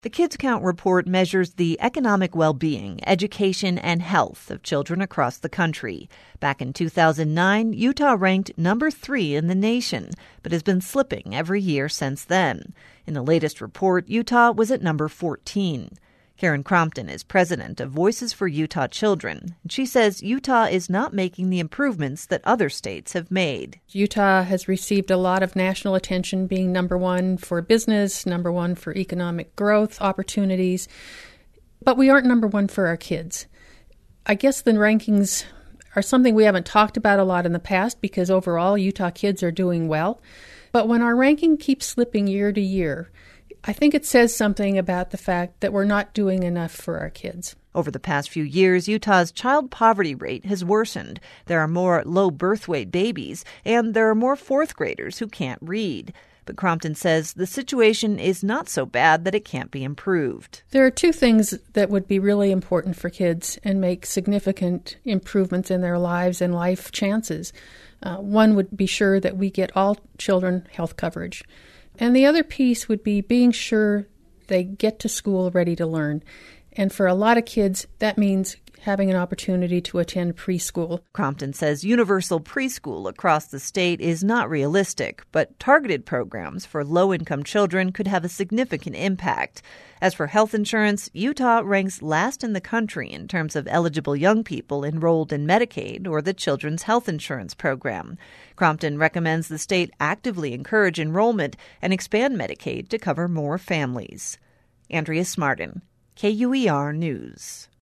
The Kids Count report measures the economic well-being, education, and health of children across the country. Back in 2009, Utah ranked number 3 in the nation, but has been slipping every year since then. In the latest report, Utah was at number 14. Karen Crompton is president of Voices for Utah Children. She says Utah is not making the improvements that other states have made. Utah has received a lot of national attention, being number 1 for business, number 1 for economic growth opportunities, but we aren't number 1 for our kids. I guess the rankings are something we haven't talked about a lot in the past because overall Utah kids are doing well. But when our ranking keeps slipping year to year, I think it says something about the fact that we're not doing enough for our kids. Over the past few years, Utah's child poverty rate has worsened. There are more low birth weight babies, and there are more fourth graders who can't read. But Crompton says the situation is not so bad that it can't be improved. There are 2 things that would be really important for kids and make significant improvements in their lives and life chances. One would be sure that we get all children health coverage. And the other piece would be being sure they get to school ready to learn. And for a lot of kids, that means having an opportunity to attend preschool. Crompton says universal preschool across the state is not realistic, but targeted programs for low-income children could have a significant impact. As for health insurance, Utah ranks last in the country in terms of eligible young people enrolled in Medicaid or the Children's Health Insurance Program. Crompton recommends the state actively encourage enrollment and expand Medicaid to cover more families. Andrea Smartin, KUER News.